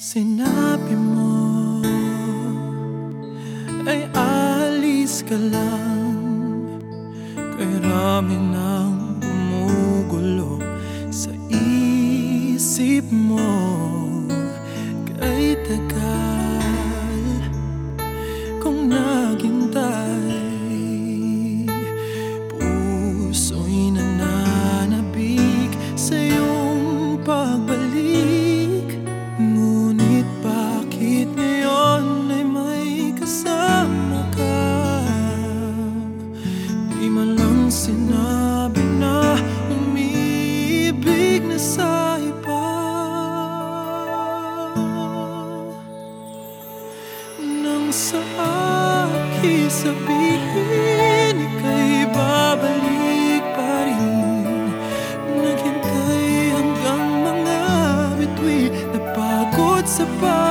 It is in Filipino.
Sinabi mo ay alis ka lang, kay rami nang gumugulo sa isip mo. Kay tagal kong naghintay, puso'y nananabik sa iyong pagbalik. Ngunit bakit ngayon ay may kasama ka? Di man lang sinabi na umibig na sa iba. Nang sa akin sabihin ika'y babalik pa rin, naghintay hanggang mga bituin, napagod sa